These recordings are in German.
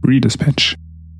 Redispatch.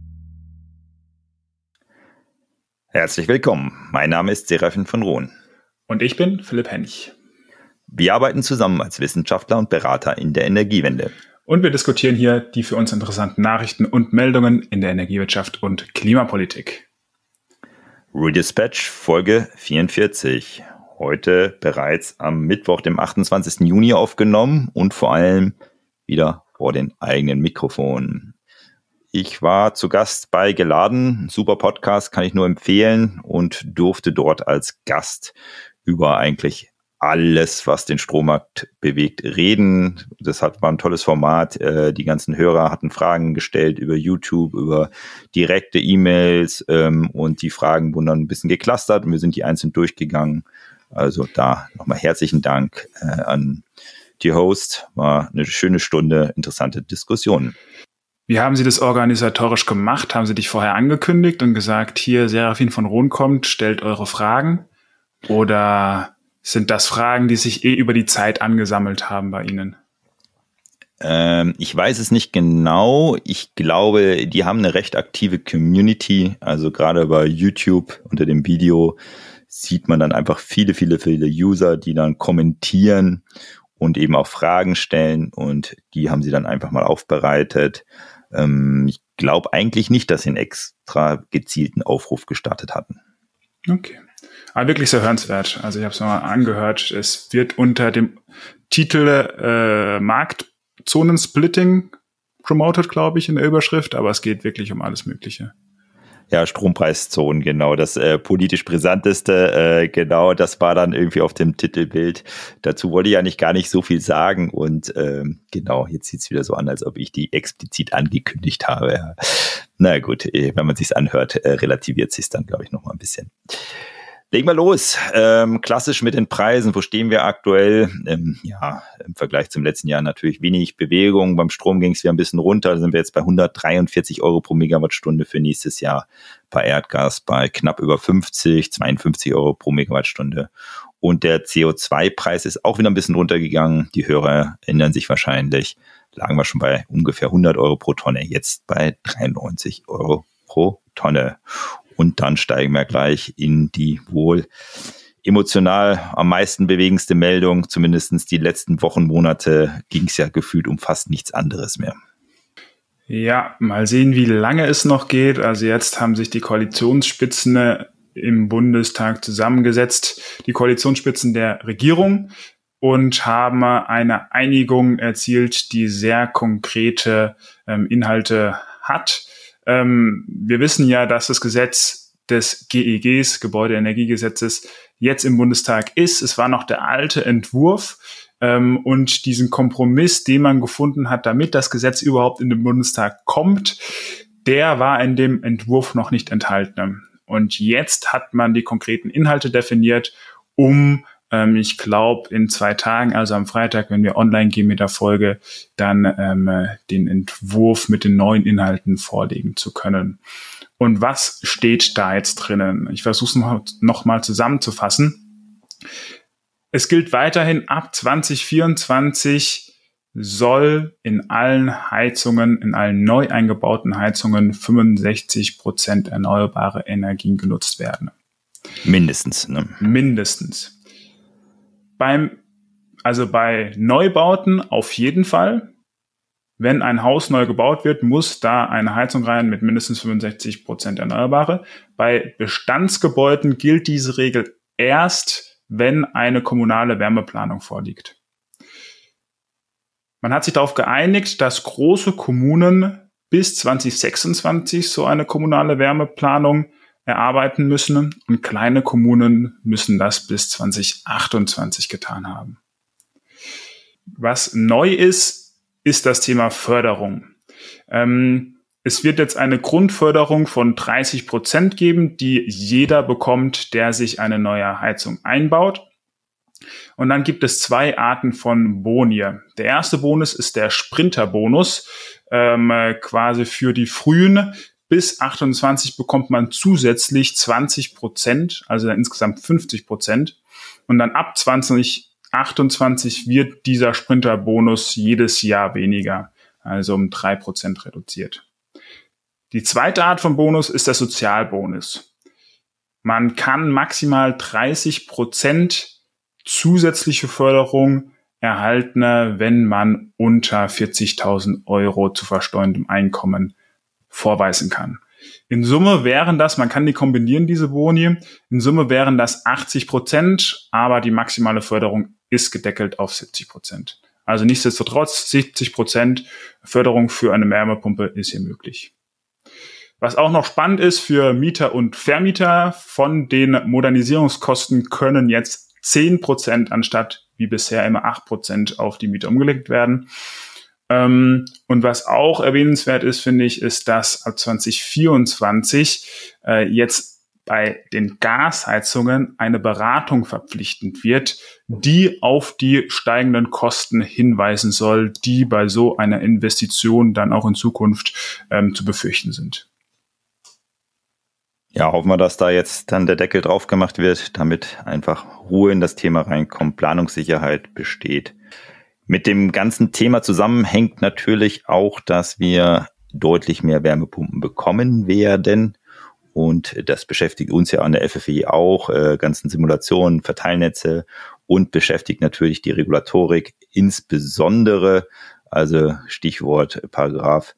Herzlich willkommen. Mein Name ist Serafin von Rohn. Und ich bin Philipp Hennig. Wir arbeiten zusammen als Wissenschaftler und Berater in der Energiewende. Und wir diskutieren hier die für uns interessanten Nachrichten und Meldungen in der Energiewirtschaft und Klimapolitik. Redispatch Folge 44. Heute bereits am Mittwoch, dem 28. Juni aufgenommen und vor allem wieder vor den eigenen Mikrofonen. Ich war zu Gast bei Geladen, super Podcast, kann ich nur empfehlen, und durfte dort als Gast über eigentlich alles, was den Strommarkt bewegt, reden. Das war ein tolles Format. Die ganzen Hörer hatten Fragen gestellt über YouTube, über direkte E-Mails, und die Fragen wurden dann ein bisschen geclustert und wir sind die einzeln durchgegangen. Also da nochmal herzlichen Dank an die Host. War eine schöne Stunde, interessante Diskussionen. Wie haben Sie das organisatorisch gemacht? Haben Sie dich vorher angekündigt und gesagt, hier Serafin von Rohn kommt, stellt eure Fragen? Oder sind das Fragen, die sich über die Zeit angesammelt haben bei Ihnen? Ich weiß es nicht genau. Ich glaube, die haben eine recht aktive Community. Also gerade bei YouTube unter dem Video sieht man dann einfach viele User, die dann kommentieren und eben auch Fragen stellen. Und die haben sie dann einfach mal aufbereitet. Ich glaube eigentlich nicht, dass sie einen extra gezielten Aufruf gestartet hatten. Okay. Aber wirklich sehr hörenswert. Also ich habe es mal angehört. Es wird unter dem Titel Marktzonensplitting promoted, glaube ich, in der Überschrift. Aber es geht wirklich um alles Mögliche. Ja, Strompreiszonen, genau, das politisch brisanteste, genau, das war dann irgendwie auf dem Titelbild. Dazu wollte ich eigentlich gar nicht so viel sagen und genau, jetzt sieht's wieder so an, als ob ich die explizit angekündigt habe. Ja. Na gut, wenn man sich's anhört, relativiert sich's dann, glaube ich, noch mal ein bisschen. Legen wir los. Klassisch mit den Preisen. Wo stehen wir aktuell? Ja, im Vergleich zum letzten Jahr natürlich wenig Bewegung. Beim Strom ging es wieder ein bisschen runter. Da sind wir jetzt bei 143 Euro pro Megawattstunde für nächstes Jahr. Bei Erdgas bei knapp über 50, 52 Euro pro Megawattstunde. Und der CO2-Preis ist auch wieder ein bisschen runtergegangen. Die Hörer erinnern sich wahrscheinlich. Lagen wir schon bei ungefähr 100 Euro pro Tonne. Jetzt bei 93 Euro pro Tonne. Und dann steigen wir gleich in die wohl emotional am meisten bewegendste Meldung. Zumindest die letzten Wochen, Monate ging es ja gefühlt um fast nichts anderes mehr. Ja, mal sehen, wie lange es noch geht. Also jetzt haben sich die Koalitionsspitzen im Bundestag zusammengesetzt, die Koalitionsspitzen der Regierung, und haben eine Einigung erzielt, die sehr konkrete Inhalte hat. Wir wissen ja, dass das Gesetz des GEGs, Gebäudeenergiegesetzes, jetzt im Bundestag ist. Es war noch der alte Entwurf, und diesen Kompromiss, den man gefunden hat, damit das Gesetz überhaupt in den Bundestag kommt, der war in dem Entwurf noch nicht enthalten. Und jetzt hat man die konkreten Inhalte definiert, ich glaube, in 2 Tagen, also am Freitag, wenn wir online gehen mit der Folge, dann den Entwurf mit den neuen Inhalten vorlegen zu können. Und was steht da jetzt drinnen? Ich versuche es noch mal zusammenzufassen. Es gilt weiterhin, ab 2024 soll in allen Heizungen, in allen neu eingebauten Heizungen 65% erneuerbare Energien genutzt werden. Mindestens, ne? Mindestens. Bei Neubauten auf jeden Fall. Wenn ein Haus neu gebaut wird, muss da eine Heizung rein mit mindestens 65% Erneuerbare. Bei Bestandsgebäuden gilt diese Regel erst, wenn eine kommunale Wärmeplanung vorliegt. Man hat sich darauf geeinigt, dass große Kommunen bis 2026 so eine kommunale Wärmeplanung erarbeiten müssen, und kleine Kommunen müssen das bis 2028 getan haben. Was neu ist das Thema Förderung. Es wird jetzt eine Grundförderung von 30% geben, die jeder bekommt, der sich eine neue Heizung einbaut. Und dann gibt es 2 Arten von Boni. Der erste Bonus ist der Sprinterbonus, quasi für die Frühen. Bis 28 bekommt man zusätzlich 20%, also insgesamt 50%. Und dann ab 2028 wird dieser Sprinterbonus jedes Jahr weniger, also um 3% reduziert. Die zweite Art von Bonus ist der Sozialbonus. Man kann maximal 30% zusätzliche Förderung erhalten, wenn man unter 40.000 Euro zu versteuerndem Einkommen vorweisen kann. In Summe wären das, man kann die kombinieren, diese Boni, in Summe wären das 80%, aber die maximale Förderung ist gedeckelt auf 70%. Also nichtsdestotrotz 70% Förderung für eine Wärmepumpe ist hier möglich. Was auch noch spannend ist für Mieter und Vermieter, von den Modernisierungskosten können jetzt 10% anstatt wie bisher immer 8% auf die Mieter umgelegt werden. Und was auch erwähnenswert ist, finde ich, ist, dass ab 2024 jetzt bei den Gasheizungen eine Beratung verpflichtend wird, die auf die steigenden Kosten hinweisen soll, die bei so einer Investition dann auch in Zukunft zu befürchten sind. Ja, hoffen wir, dass da jetzt dann der Deckel drauf gemacht wird, damit einfach Ruhe in das Thema reinkommt, Planungssicherheit besteht. Mit dem ganzen Thema zusammenhängt natürlich auch, dass wir deutlich mehr Wärmepumpen bekommen werden. Und das beschäftigt uns ja an der FFI auch, ganzen Simulationen, Verteilnetze und beschäftigt natürlich die Regulatorik insbesondere, also Stichwort Paragraph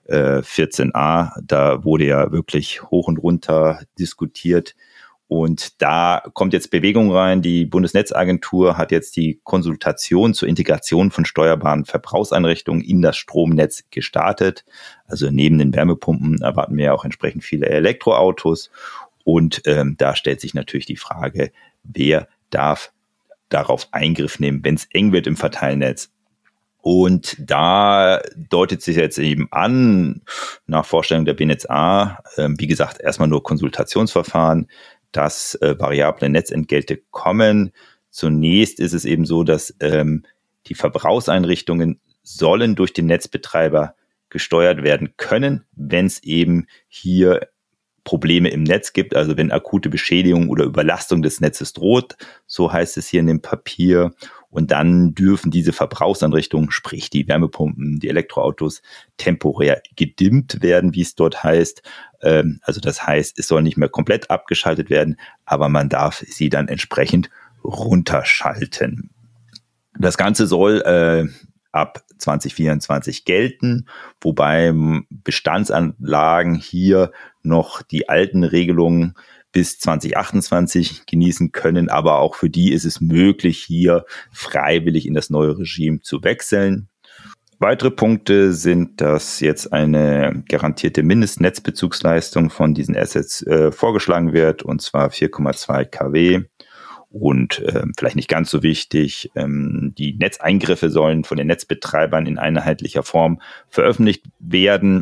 14a, da wurde ja wirklich hoch und runter diskutiert. Und da kommt jetzt Bewegung rein. Die Bundesnetzagentur hat jetzt die Konsultation zur Integration von steuerbaren Verbrauchseinrichtungen in das Stromnetz gestartet. Also neben den Wärmepumpen erwarten wir auch entsprechend viele Elektroautos. Und da stellt sich natürlich die Frage, wer darf darauf Eingriff nehmen, wenn es eng wird im Verteilnetz. Und da deutet sich jetzt eben an, nach Vorstellung der BNetzA, wie gesagt, erstmal nur Konsultationsverfahren, dass variable Netzentgelte kommen. Zunächst ist es eben so, dass die Verbrauchseinrichtungen sollen durch den Netzbetreiber gesteuert werden können, wenn es eben hier Probleme im Netz gibt, also wenn akute Beschädigung oder Überlastung des Netzes droht, so heißt es hier in dem Papier. Und dann dürfen diese Verbrauchseinrichtungen, sprich die Wärmepumpen, die Elektroautos, temporär gedimmt werden, wie es dort heißt. Also das heißt, es soll nicht mehr komplett abgeschaltet werden, aber man darf sie dann entsprechend runterschalten. Das Ganze soll ab 2024 gelten, wobei Bestandsanlagen hier noch die alten Regelungen bis 2028 genießen können, aber auch für die ist es möglich, hier freiwillig in das neue Regime zu wechseln. Weitere Punkte sind, dass jetzt eine garantierte Mindestnetzbezugsleistung von diesen Assets vorgeschlagen wird, und zwar 4,2 kW. Und vielleicht nicht ganz so wichtig, die Netzeingriffe sollen von den Netzbetreibern in einheitlicher Form veröffentlicht werden.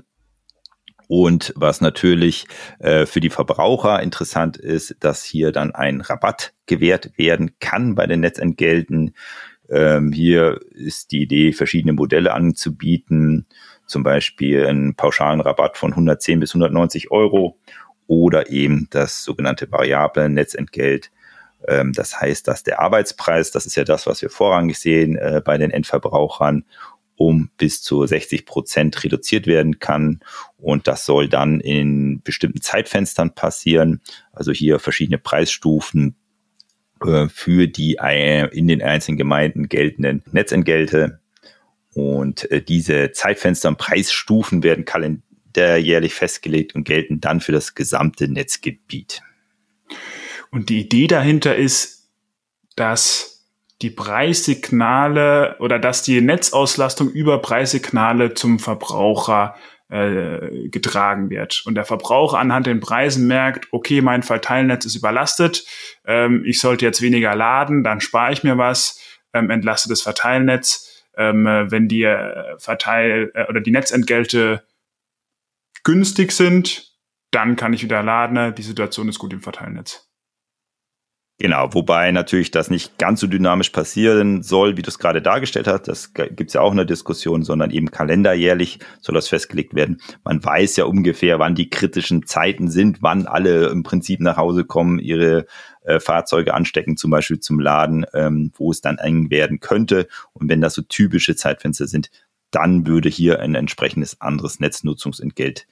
Und was natürlich für die Verbraucher interessant ist, dass hier dann ein Rabatt gewährt werden kann bei den Netzentgelten. Hier ist die Idee, verschiedene Modelle anzubieten, zum Beispiel einen pauschalen Rabatt von 110 bis 190 Euro oder eben das sogenannte variable Netzentgelt. Das heißt, dass der Arbeitspreis, das ist ja das, was wir vorrangig sehen bei den Endverbrauchern, um bis zu 60% reduziert werden kann. Und das soll dann in bestimmten Zeitfenstern passieren. Also hier verschiedene Preisstufen für die in den einzelnen Gemeinden geltenden Netzentgelte. Und diese Zeitfenster und Preisstufen werden kalenderjährlich festgelegt und gelten dann für das gesamte Netzgebiet. Und die Idee dahinter ist, dass die Preissignale oder dass die Netzauslastung über Preissignale zum Verbraucher getragen wird. Und der Verbraucher anhand den Preisen merkt, okay, mein Verteilnetz ist überlastet, ich sollte jetzt weniger laden, dann spare ich mir was, entlaste das Verteilnetz. Wenn die oder die Netzentgelte günstig sind, dann kann ich wieder laden. Die Situation ist gut im Verteilnetz. Genau, wobei natürlich das nicht ganz so dynamisch passieren soll, wie du es gerade dargestellt hast. Das gibt's ja auch in der Diskussion, sondern eben kalenderjährlich soll das festgelegt werden. Man weiß ja ungefähr, wann die kritischen Zeiten sind, wann alle im Prinzip nach Hause kommen, ihre Fahrzeuge anstecken, zum Beispiel zum Laden, wo es dann eng werden könnte. Und wenn das so typische Zeitfenster sind, dann würde hier ein entsprechendes anderes Netznutzungsentgelt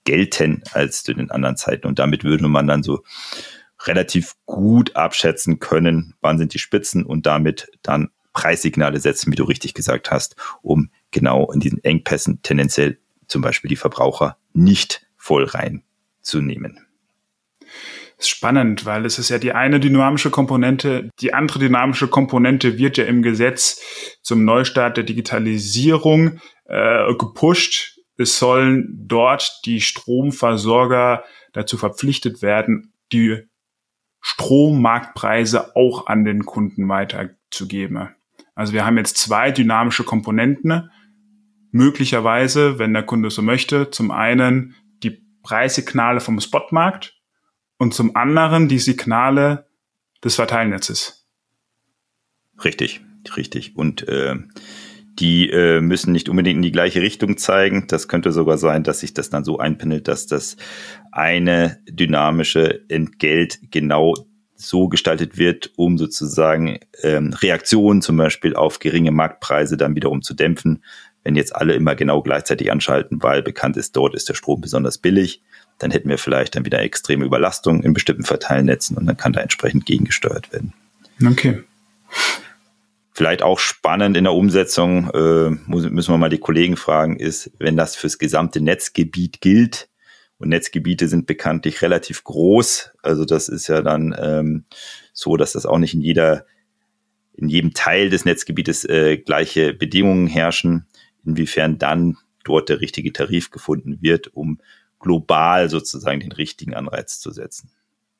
gelten als zu den anderen Zeiten. Und damit würde man dann so relativ gut abschätzen können, wann sind die Spitzen und damit dann Preissignale setzen, wie du richtig gesagt hast, um genau in diesen Engpässen tendenziell zum Beispiel die Verbraucher nicht voll reinzunehmen. Das ist spannend, weil es ist ja die eine dynamische Komponente. Die andere dynamische Komponente wird ja im Gesetz zum Neustart der Digitalisierung gepusht. Es sollen dort die Stromversorger dazu verpflichtet werden, die Strommarktpreise auch an den Kunden weiterzugeben. Also wir haben jetzt zwei dynamische Komponenten. Möglicherweise, wenn der Kunde so möchte, zum einen die Preissignale vom Spotmarkt und zum anderen die Signale des Verteilnetzes. Richtig. Und die müssen nicht unbedingt in die gleiche Richtung zeigen. Das könnte sogar sein, dass sich das dann so einpendelt, dass das eine dynamische Entgelt genau so gestaltet wird, um sozusagen Reaktionen zum Beispiel auf geringe Marktpreise dann wiederum zu dämpfen. Wenn jetzt alle immer genau gleichzeitig anschalten, weil bekannt ist, dort ist der Strom besonders billig, dann hätten wir vielleicht dann wieder extreme Überlastung in bestimmten Verteilnetzen und dann kann da entsprechend gegengesteuert werden. Okay. Vielleicht auch spannend in der Umsetzung, müssen wir mal die Kollegen fragen, ist, wenn das fürs gesamte Netzgebiet gilt, und Netzgebiete sind bekanntlich relativ groß, also das ist ja dann so, dass das auch nicht in jedem Teil des Netzgebietes gleiche Bedingungen herrschen, inwiefern dann dort der richtige Tarif gefunden wird, um global sozusagen den richtigen Anreiz zu setzen.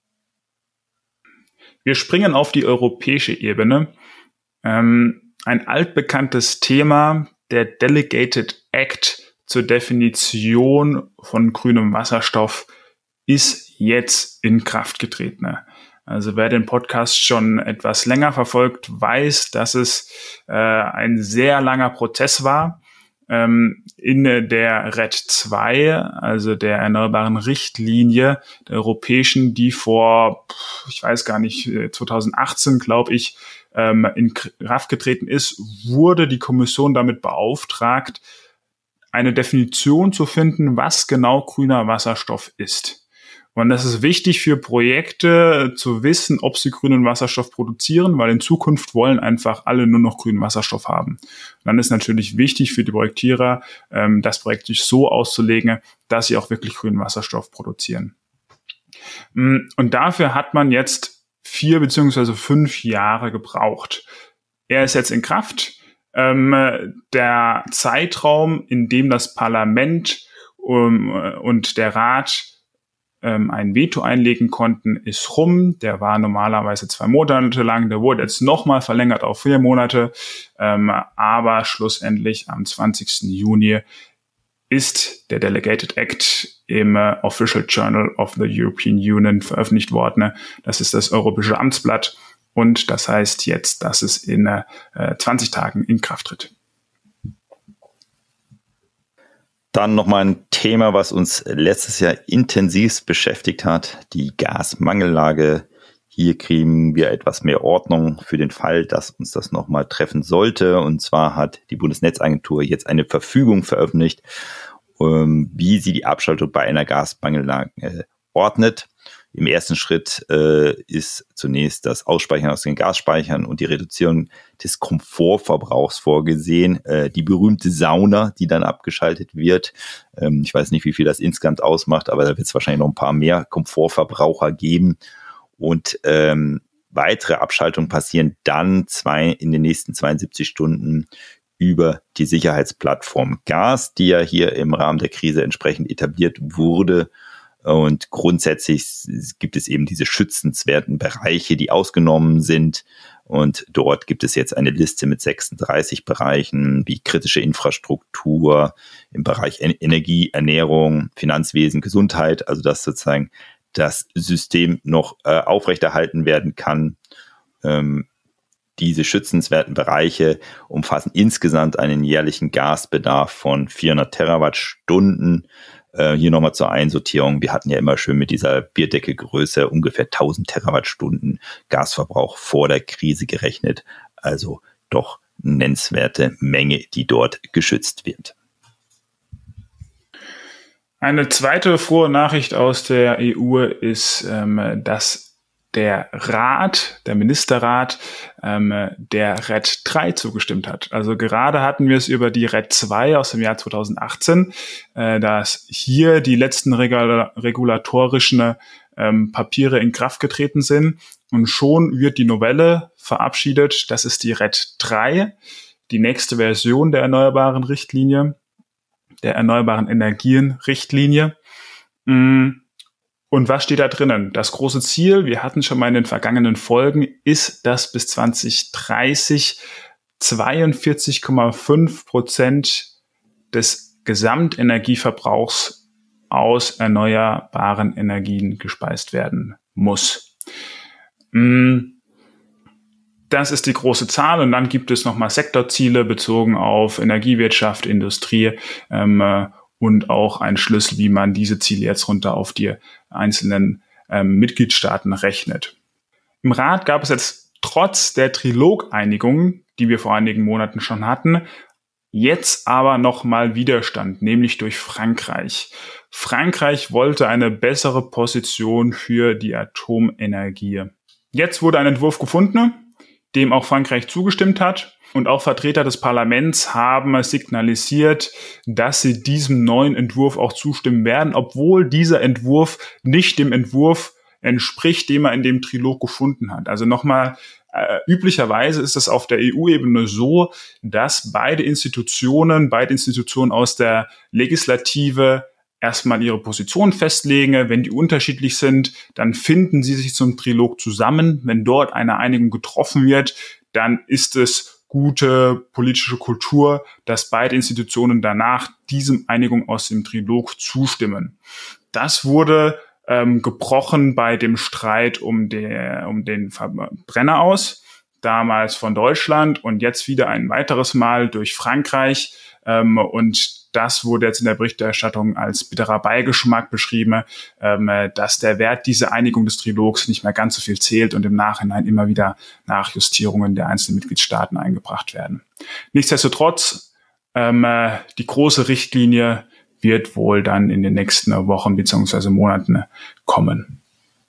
Wir springen auf die europäische Ebene. Ein altbekanntes Thema, der Delegated Act zur Definition von grünem Wasserstoff, ist jetzt in Kraft getreten. Also wer den Podcast schon etwas länger verfolgt, weiß, dass es ein sehr langer Prozess war. In der RED II, also der erneuerbaren Richtlinie der europäischen, die vor, ich weiß gar nicht, 2018, glaube ich, in Kraft getreten ist, wurde die Kommission damit beauftragt, eine Definition zu finden, was genau grüner Wasserstoff ist. Und das ist wichtig für Projekte zu wissen, ob sie grünen Wasserstoff produzieren, weil in Zukunft wollen einfach alle nur noch grünen Wasserstoff haben. Und dann ist natürlich wichtig für die Projektierer, das Projekt sich so auszulegen, dass sie auch wirklich grünen Wasserstoff produzieren. Und dafür hat man jetzt 4 beziehungsweise 5 Jahre gebraucht. Er ist jetzt in Kraft. Der Zeitraum, in dem das Parlament und der Rat ein Veto einlegen konnten, ist rum. Der war normalerweise 2 Monate lang. Der wurde jetzt nochmal verlängert auf 4 Monate. Aber schlussendlich am 20. Juni ist der Delegated Act im Official Journal of the European Union veröffentlicht worden. Das ist das Europäische Amtsblatt. Und das heißt jetzt, dass es in 20 Tagen in Kraft tritt. Dann nochmal ein Thema, was uns letztes Jahr intensiv beschäftigt hat, die Gasmangellage. Hier kriegen wir etwas mehr Ordnung für den Fall, dass uns das nochmal treffen sollte. Und zwar hat die Bundesnetzagentur jetzt eine Verfügung veröffentlicht, wie sie die Abschaltung bei einer Gasmangellage ordnet. Im ersten Schritt ist zunächst das Ausspeichern aus den Gasspeichern und die Reduzierung des Komfortverbrauchs vorgesehen. Die berühmte Sauna, die dann abgeschaltet wird. Ich weiß nicht, wie viel das insgesamt ausmacht, aber da wird es wahrscheinlich noch ein paar mehr Komfortverbraucher geben. Und weitere Abschaltungen passieren dann in den nächsten 72 Stunden über die Sicherheitsplattform Gas, die ja hier im Rahmen der Krise entsprechend etabliert wurde. Und grundsätzlich gibt es eben diese schützenswerten Bereiche, die ausgenommen sind. Und dort gibt es jetzt eine Liste mit 36 Bereichen wie kritische Infrastruktur im Bereich Energie, Ernährung, Finanzwesen, Gesundheit. Also dass sozusagen das System noch aufrechterhalten werden kann. Diese schützenswerten Bereiche umfassen insgesamt einen jährlichen Gasbedarf von 400 Terawattstunden. Hier nochmal zur Einsortierung. Wir hatten ja immer schön mit dieser Bierdeckelgröße ungefähr 1000 Terawattstunden Gasverbrauch vor der Krise gerechnet. Also doch nennenswerte Menge, die dort geschützt wird. Eine zweite frohe Nachricht aus der EU ist, dass der Ministerrat, der RED 3 zugestimmt hat. Also gerade hatten wir es über die RED 2 aus dem Jahr 2018, dass hier die letzten regulatorischen Papiere in Kraft getreten sind und schon wird die Novelle verabschiedet. Das ist die RED 3, die nächste Version der erneuerbaren Richtlinie, der erneuerbaren Energien-Richtlinie. Und was steht da drinnen? Das große Ziel, wir hatten schon mal in den vergangenen Folgen, ist, dass bis 2030 42,5% des Gesamtenergieverbrauchs aus erneuerbaren Energien gespeist werden muss. Das ist die große Zahl und dann gibt es nochmal Sektorziele bezogen auf Energiewirtschaft, Industrie und auch ein Schlüssel, wie man diese Ziele jetzt runter auf die einzelnen Mitgliedstaaten rechnet. Im Rat gab es jetzt trotz der Trilog-Einigung, die wir vor einigen Monaten schon hatten, jetzt aber nochmal Widerstand, nämlich durch Frankreich. Frankreich wollte eine bessere Position für die Atomenergie. Jetzt wurde ein Entwurf gefunden, dem auch Frankreich zugestimmt hat. Und auch Vertreter des Parlaments haben signalisiert, dass sie diesem neuen Entwurf auch zustimmen werden, obwohl dieser Entwurf nicht dem Entwurf entspricht, den man in dem Trilog gefunden hat. Also nochmal, üblicherweise ist es auf der EU-Ebene so, dass beide Institutionen aus der Legislative erstmal ihre Position festlegen. Wenn die unterschiedlich sind, dann finden sie sich zum Trilog zusammen. Wenn dort eine Einigung getroffen wird, dann ist es gute politische Kultur, dass beide Institutionen danach diesem Einigung aus dem Trilog zustimmen. Das wurde gebrochen bei dem Streit um den Verbrenner aus, damals von Deutschland und jetzt wieder ein weiteres Mal durch Frankreich. Und das wurde jetzt in der Berichterstattung als bitterer Beigeschmack beschrieben, dass der Wert dieser Einigung des Trilogs nicht mehr ganz so viel zählt und im Nachhinein immer wieder Nachjustierungen der einzelnen Mitgliedstaaten eingebracht werden. Nichtsdestotrotz, die große Richtlinie wird wohl dann in den nächsten Wochen bzw. Monaten kommen.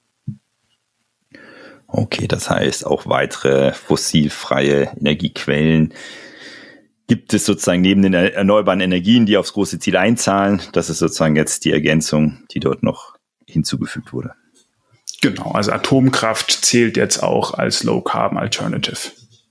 Okay, das heißt auch weitere fossilfreie Energiequellen gibt es sozusagen neben den erneuerbaren Energien, die aufs große Ziel einzahlen. Das ist sozusagen jetzt die Ergänzung, die dort noch hinzugefügt wurde. Genau, also Atomkraft zählt jetzt auch als Low-Carbon-Alternative.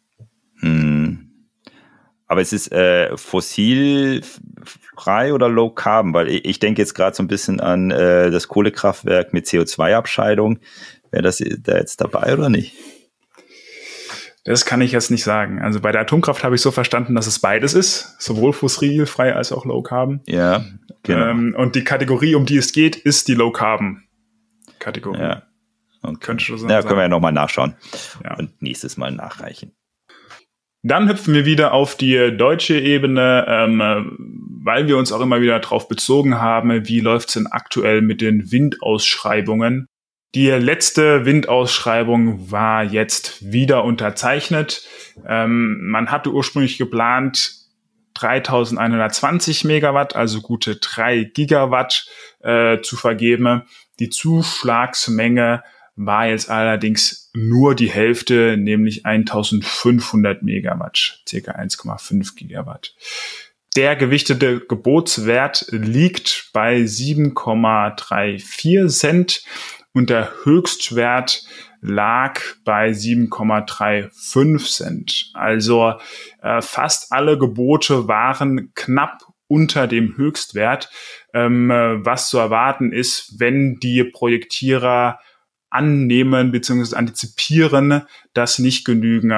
Aber es ist fossilfrei oder Low-Carbon? Weil ich denke jetzt gerade so ein bisschen an das Kohlekraftwerk mit CO2-Abscheidung. Wäre das da jetzt dabei oder nicht? Das kann ich jetzt nicht sagen. Also bei der Atomkraft habe ich so verstanden, dass es beides ist, sowohl fossilfrei als auch Low Carbon. Ja, genau. Und die Kategorie, um die es geht, ist die Low Carbon Kategorie. Ja, okay. Könnte so können wir ja nochmal nachschauen und nächstes Mal nachreichen. Dann hüpfen wir wieder auf die deutsche Ebene, weil wir uns auch immer wieder darauf bezogen haben, wie läuft es denn aktuell mit den Windausschreibungen. Die letzte Windausschreibung war jetzt wieder unterzeichnet. Man hatte ursprünglich geplant 3.120 Megawatt, also gute 3 Gigawatt zu vergeben. Die Zuschlagsmenge war jetzt allerdings nur die Hälfte, nämlich 1.500 Megawatt, ca. 1,5 Gigawatt. Der gewichtete Gebotswert liegt bei 7,34 Cent. Und der Höchstwert lag bei 7,35 Cent. Also fast alle Gebote waren knapp unter dem Höchstwert. Was zu erwarten ist, wenn die Projektierer annehmen bzw. antizipieren, dass nicht genügend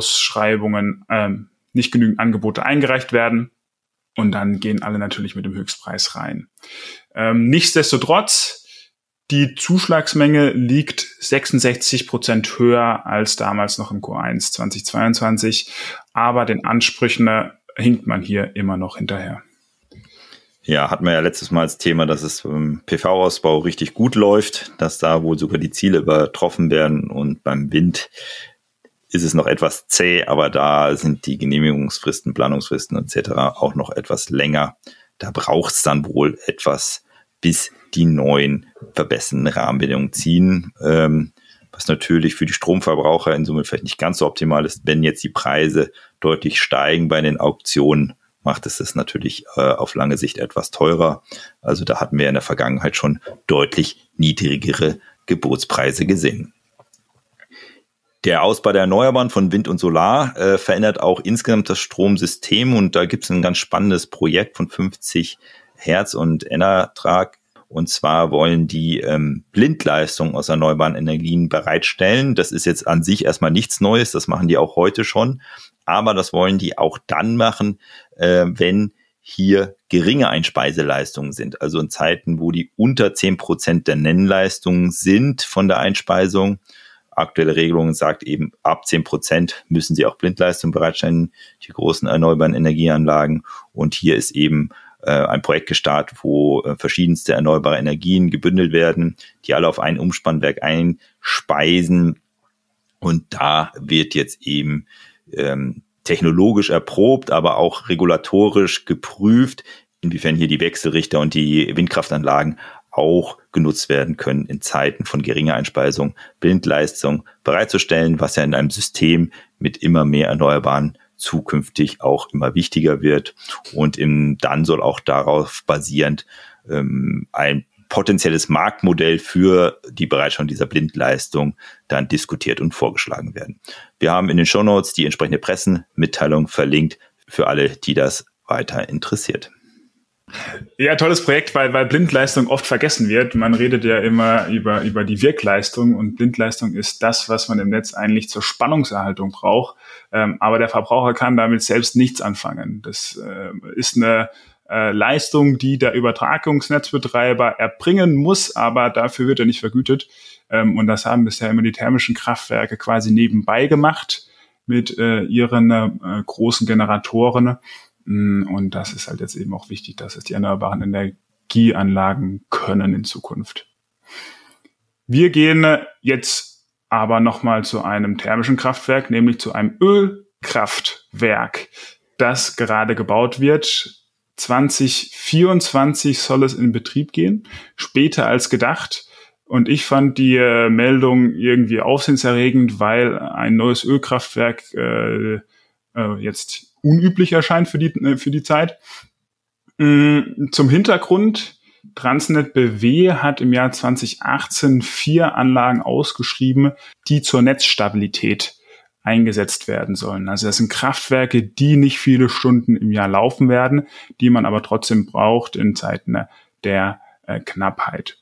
Angebote eingereicht werden. Und dann gehen alle natürlich mit dem Höchstpreis rein. Nichtsdestotrotz, die Zuschlagsmenge liegt 66% höher als damals noch im Q1 2022, aber den Ansprüchen hinkt man hier immer noch hinterher. Ja, hatten wir ja letztes Mal das Thema, dass es beim PV-Ausbau richtig gut läuft, dass da wohl sogar die Ziele übertroffen werden und beim Wind ist es noch etwas zäh, aber da sind die Genehmigungsfristen, Planungsfristen etc. auch noch etwas länger. Da braucht es dann wohl etwas bis die neuen verbesserten Rahmenbedingungen ziehen, was natürlich für die Stromverbraucher in Summe vielleicht nicht ganz so optimal ist. Wenn jetzt die Preise deutlich steigen bei den Auktionen, macht es das natürlich auf lange Sicht etwas teurer. Also da hatten wir in der Vergangenheit schon deutlich niedrigere Gebotspreise gesehen. Der Ausbau der Erneuerbaren von Wind und Solar verändert auch insgesamt das Stromsystem, und da gibt es ein ganz spannendes Projekt von 50 Hertz und Enertrag. Und zwar wollen die Blindleistung aus erneuerbaren Energien bereitstellen. Das ist jetzt an sich erstmal nichts Neues, das machen die auch heute schon. Aber das wollen die auch dann machen, wenn hier geringe Einspeiseleistungen sind. Also in Zeiten, wo die unter 10% der Nennleistungen sind von der Einspeisung. Aktuelle Regelung sagt eben, ab 10% müssen sie auch Blindleistung bereitstellen, die großen erneuerbaren Energieanlagen. Und hier ist eben ein Projekt gestartet, wo verschiedenste erneuerbare Energien gebündelt werden, die alle auf ein Umspannwerk einspeisen. Und da wird jetzt eben technologisch erprobt, aber auch regulatorisch geprüft, inwiefern hier die Wechselrichter und die Windkraftanlagen auch genutzt werden können, in Zeiten von geringer Einspeisung Blindleistung bereitzustellen, was ja in einem System mit immer mehr Erneuerbaren zukünftig auch immer wichtiger wird. Und dann soll auch darauf basierend ein potenzielles Marktmodell für die Bereitstellung dieser Blindleistung dann diskutiert und vorgeschlagen werden. Wir haben in den Shownotes die entsprechende Pressemitteilung verlinkt für alle, die das weiter interessiert. Ja, tolles Projekt, weil Blindleistung oft vergessen wird. Man redet ja immer über die Wirkleistung, und Blindleistung ist das, was man im Netz eigentlich zur Spannungserhaltung braucht. Aber der Verbraucher kann damit selbst nichts anfangen. Das ist eine Leistung, die der Übertragungsnetzbetreiber erbringen muss, aber dafür wird er nicht vergütet. Und das haben bisher immer die thermischen Kraftwerke quasi nebenbei gemacht mit ihren großen Generatoren. Und das ist halt jetzt eben auch wichtig, dass es die erneuerbaren Energieanlagen können in Zukunft. Wir gehen jetzt aber nochmal zu einem thermischen Kraftwerk, nämlich zu einem Ölkraftwerk, das gerade gebaut wird. 2024 soll es in Betrieb gehen, später als gedacht. Und ich fand die Meldung irgendwie aufsehenserregend, weil ein neues Ölkraftwerk jetzt unüblich erscheint für die Zeit. Zum Hintergrund: Transnet BW hat im Jahr 2018 4 Anlagen ausgeschrieben, die zur Netzstabilität eingesetzt werden sollen. Also das sind Kraftwerke, die nicht viele Stunden im Jahr laufen werden, die man aber trotzdem braucht in Zeiten der Knappheit.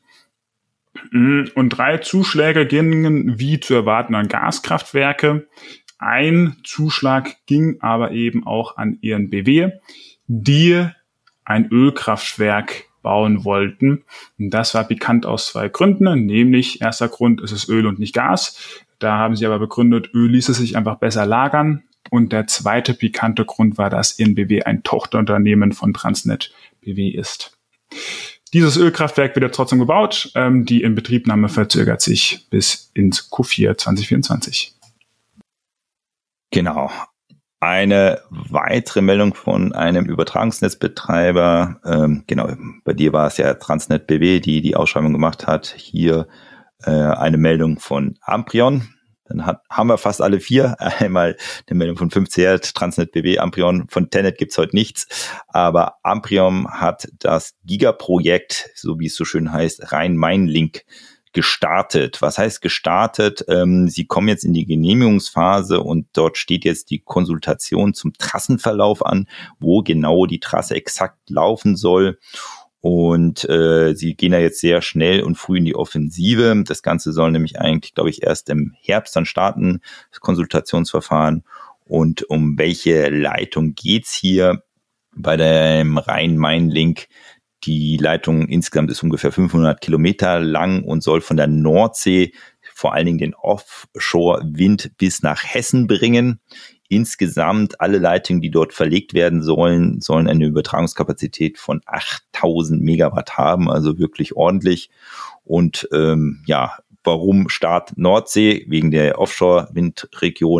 Und 3 Zuschläge gingen wie zu erwarten an Gaskraftwerke. Ein Zuschlag ging aber eben auch an EnBW, die ein Ölkraftwerk bauen wollten. Und das war bekannt aus 2 Gründen, nämlich erster Grund, es ist Öl und nicht Gas. Da haben sie aber begründet, Öl ließe sich einfach besser lagern. Und der zweite pikante Grund war, dass EnBW ein Tochterunternehmen von Transnet BW ist. Dieses Ölkraftwerk wird jetzt trotzdem gebaut. Die Inbetriebnahme verzögert sich bis ins Q4 2024. Genau. Eine weitere Meldung von einem Übertragungsnetzbetreiber. Genau, bei dir war es ja Transnet BW, die Ausschreibung gemacht hat. Hier eine Meldung von Amprion. Dann haben wir fast alle 4. Einmal eine Meldung von 50 Hertz, Transnet BW, Amprion. Von Tennet gibt's heute nichts. Aber Amprion hat das Gigaprojekt, so wie es so schön heißt, Rhein-Main-Link gestartet. Was heißt gestartet? Sie kommen jetzt in die Genehmigungsphase und dort steht jetzt die Konsultation zum Trassenverlauf an, wo genau die Trasse exakt laufen soll. Und sie gehen da jetzt sehr schnell und früh in die Offensive. Das Ganze soll nämlich eigentlich, glaube ich, erst im Herbst dann starten, das Konsultationsverfahren. Und um welche Leitung geht's hier bei dem Rhein-Main-Link? Die Leitung insgesamt ist ungefähr 500 Kilometer lang und soll von der Nordsee vor allen Dingen den Offshore-Wind bis nach Hessen bringen. Insgesamt alle Leitungen, die dort verlegt werden sollen eine Übertragungskapazität von 8000 Megawatt haben, also wirklich ordentlich. Und warum Start Nordsee? Wegen der Offshore-Windregion.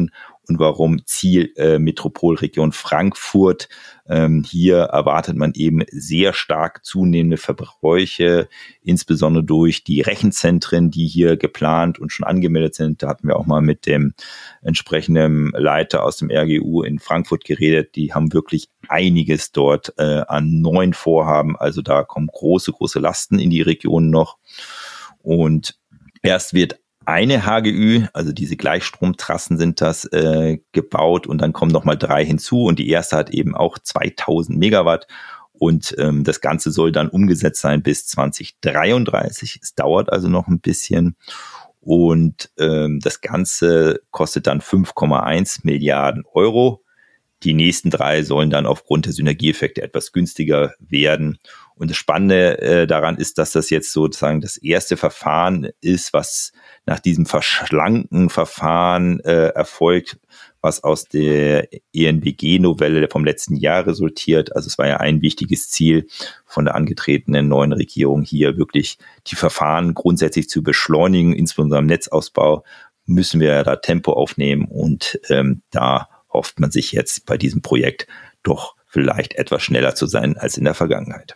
und warum Ziel Metropolregion Frankfurt. Hier erwartet man eben sehr stark zunehmende Verbräuche, insbesondere durch die Rechenzentren, die hier geplant und schon angemeldet sind. Da hatten wir auch mal mit dem entsprechenden Leiter aus dem RGU in Frankfurt geredet. Die haben wirklich einiges dort an neuen Vorhaben. Also da kommen große Lasten in die Region noch. Und erst wird eine HGÜ, also diese Gleichstromtrassen sind das, gebaut und dann kommen nochmal 3 hinzu und die erste hat eben auch 2000 Megawatt und das Ganze soll dann umgesetzt sein bis 2033. Es dauert also noch ein bisschen und das Ganze kostet dann 5,1 Milliarden Euro. Die nächsten 3 sollen dann aufgrund der Synergieeffekte etwas günstiger werden. Und das Spannende daran ist, dass das jetzt sozusagen das erste Verfahren ist, was nach diesem verschlanken Verfahren erfolgt, was aus der EnBG-Novelle vom letzten Jahr resultiert. Also es war ja ein wichtiges Ziel von der angetretenen neuen Regierung, hier wirklich die Verfahren grundsätzlich zu beschleunigen. Insbesondere am Netzausbau müssen wir ja da Tempo aufnehmen und da hofft man sich jetzt bei diesem Projekt doch vielleicht etwas schneller zu sein als in der Vergangenheit.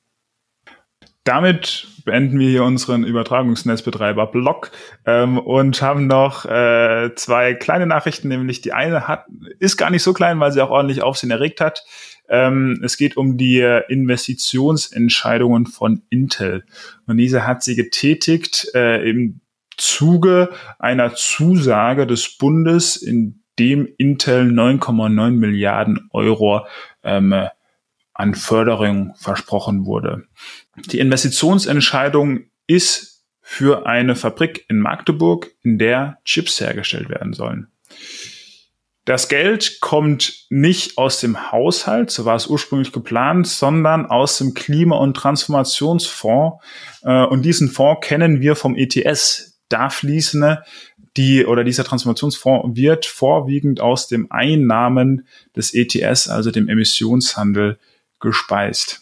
Damit beenden wir hier unseren Übertragungsnetzbetreiber Block und haben noch 2 kleine Nachrichten, nämlich die eine ist gar nicht so klein, weil sie auch ordentlich Aufsehen erregt hat. Es geht um die Investitionsentscheidungen von Intel. Und diese hat sie getätigt im Zuge einer Zusage des Bundes, in dem Intel 9,9 Milliarden Euro an Förderung versprochen wurde. Die Investitionsentscheidung ist für eine Fabrik in Magdeburg, in der Chips hergestellt werden sollen. Das Geld kommt nicht aus dem Haushalt, so war es ursprünglich geplant, sondern aus dem Klima- und Transformationsfonds. Und diesen Fonds kennen wir vom ETS. Da fließen dieser Transformationsfonds wird vorwiegend aus den Einnahmen des ETS, also dem Emissionshandel, gespeist.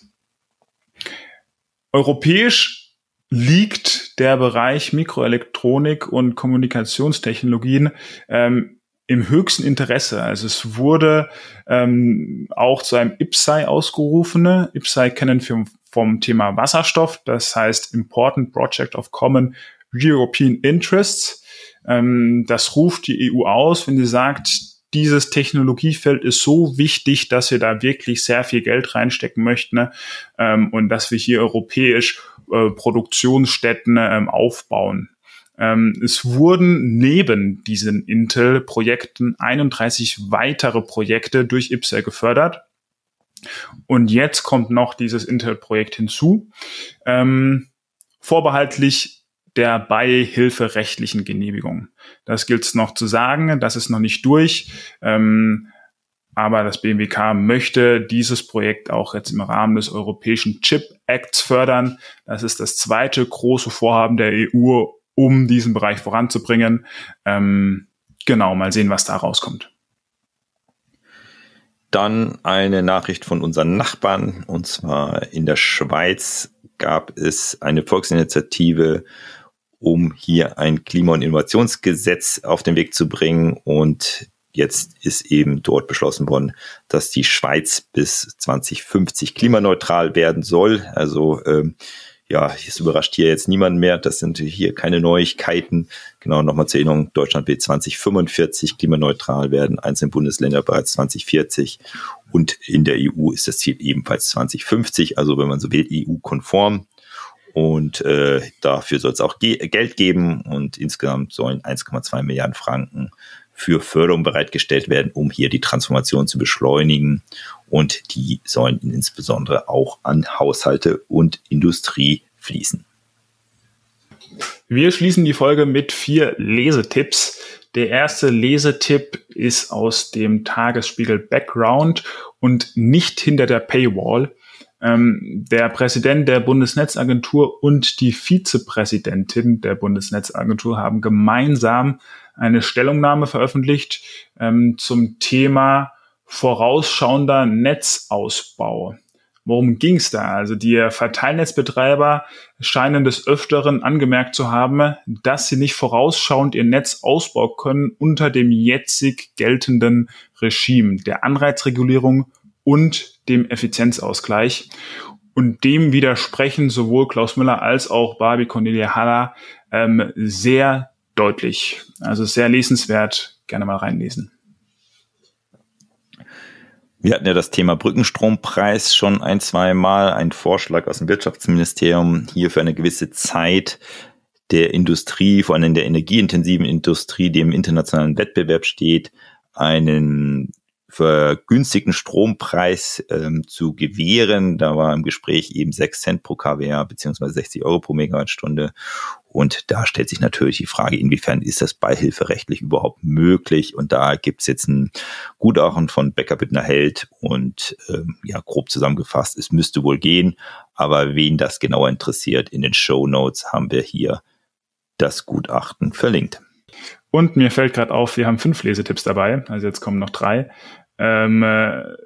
Europäisch liegt der Bereich Mikroelektronik und Kommunikationstechnologien im höchsten Interesse. Also es wurde auch zu einem IPCEI ausgerufen. IPCEI kennen wir vom Thema Wasserstoff, das heißt Important Project of Common European Interests. Das ruft die EU aus, wenn sie sagt, dieses Technologiefeld ist so wichtig, dass wir da wirklich sehr viel Geld reinstecken möchten und dass wir hier europäisch Produktionsstätten aufbauen. Es wurden neben diesen Intel-Projekten 31 weitere Projekte durch IPCEI gefördert. Und jetzt kommt noch dieses Intel-Projekt hinzu, vorbehaltlich der beihilferechtlichen Genehmigung. Das gilt es noch zu sagen, das ist noch nicht durch, aber das BMWK möchte dieses Projekt auch jetzt im Rahmen des Europäischen Chip Acts fördern. Das ist das zweite große Vorhaben der EU, um diesen Bereich voranzubringen. Genau, mal sehen, was da rauskommt. Dann eine Nachricht von unseren Nachbarn, und zwar in der Schweiz gab es eine Volksinitiative, um hier ein Klima- und Innovationsgesetz auf den Weg zu bringen. Und jetzt ist eben dort beschlossen worden, dass die Schweiz bis 2050 klimaneutral werden soll. Also es überrascht hier jetzt niemand mehr. Das sind hier keine Neuigkeiten. Genau, nochmal zur Erinnerung, Deutschland will 2045 klimaneutral werden, einzelne Bundesländer bereits 2040 und in der EU ist das Ziel ebenfalls 2050, also wenn man so will, EU-konform. Und dafür soll es auch Geld geben und insgesamt sollen 1,2 Milliarden Franken für Förderung bereitgestellt werden, um hier die Transformation zu beschleunigen. Und die sollen insbesondere auch an Haushalte und Industrie fließen. Wir schließen die Folge mit 4 Lesetipps. Der erste Lesetipp ist aus dem Tagesspiegel Background und nicht hinter der Paywall. Der Präsident der Bundesnetzagentur und die Vizepräsidentin der Bundesnetzagentur haben gemeinsam eine Stellungnahme veröffentlicht zum Thema vorausschauender Netzausbau. Worum ging es da? Also die Verteilnetzbetreiber scheinen des Öfteren angemerkt zu haben, dass sie nicht vorausschauend ihr Netz ausbauen können unter dem jetzig geltenden Regime der Anreizregulierung und dem Effizienzausgleich. Und dem widersprechen sowohl Klaus Müller als auch Barbie Cornelia Haller sehr deutlich. Also sehr lesenswert, gerne mal reinlesen. Wir hatten ja das Thema Brückenstrompreis schon 1-2 Mal, ein Vorschlag aus dem Wirtschaftsministerium, hier für eine gewisse Zeit der Industrie, vor allem der energieintensiven Industrie, die im internationalen Wettbewerb steht, einen vergünstigten Strompreis zu gewähren. Da war im Gespräch eben 6 Cent pro kWh bzw. 60 Euro pro Megawattstunde. Und da stellt sich natürlich die Frage, inwiefern ist das beihilferechtlich überhaupt möglich? Und da gibt es jetzt ein Gutachten von Becker Büttner Held und grob zusammengefasst, es müsste wohl gehen. Aber wen das genauer interessiert, in den Shownotes haben wir hier das Gutachten verlinkt. Und mir fällt gerade auf, wir haben 5 Lesetipps dabei, also jetzt kommen noch 3. Der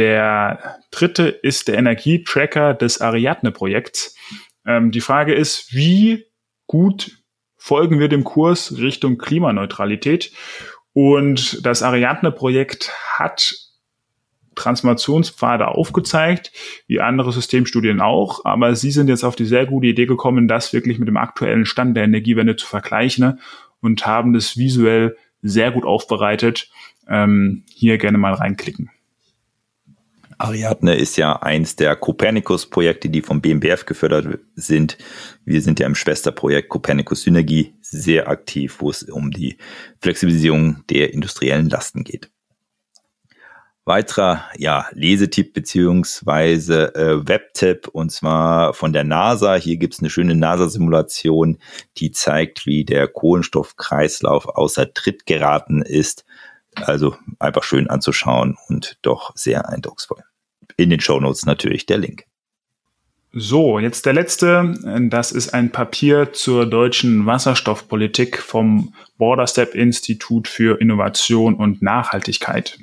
3. ist der Energietracker des Ariadne-Projekts. Die Frage ist, wie gut folgen wir dem Kurs Richtung Klimaneutralität? Und das Ariadne-Projekt hat Transformationspfade aufgezeigt, wie andere Systemstudien auch, aber sie sind jetzt auf die sehr gute Idee gekommen, das wirklich mit dem aktuellen Stand der Energiewende zu vergleichen und haben das visuell sehr gut aufbereitet. Hier gerne mal reinklicken. Ariadne ist ja eins der Copernicus-Projekte, die vom BMBF gefördert sind. Wir sind ja im Schwesterprojekt Copernicus Synergie sehr aktiv, wo es um die Flexibilisierung der industriellen Lasten geht. Weiterer Lesetipp beziehungsweise Webtipp, und zwar von der NASA. Hier gibt es eine schöne NASA-Simulation, die zeigt, wie der Kohlenstoffkreislauf außer Tritt geraten ist. Also einfach schön anzuschauen und doch sehr eindrucksvoll. In den Shownotes natürlich der Link. So, jetzt der letzte. Das ist ein Papier zur deutschen Wasserstoffpolitik vom Borderstep Institut für Innovation und Nachhaltigkeit.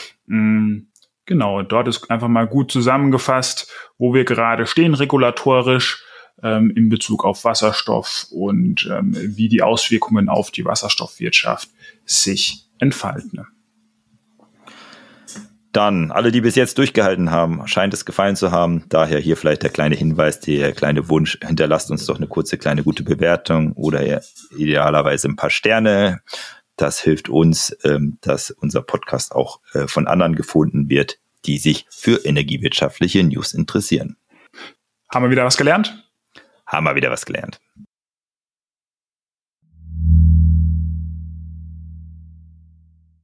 Genau, dort ist einfach mal gut zusammengefasst, wo wir gerade stehen regulatorisch in Bezug auf Wasserstoff und wie die Auswirkungen auf die Wasserstoffwirtschaft sich entfalten. Dann, alle, die bis jetzt durchgehalten haben, scheint es gefallen zu haben. Daher hier vielleicht der kleine Hinweis, der kleine Wunsch, hinterlasst uns doch eine kurze, kleine, gute Bewertung oder idealerweise ein paar Sterne. Das hilft uns, dass unser Podcast auch von anderen gefunden wird, die sich für energiewirtschaftliche News interessieren. Haben wir wieder was gelernt? Haben wir wieder was gelernt.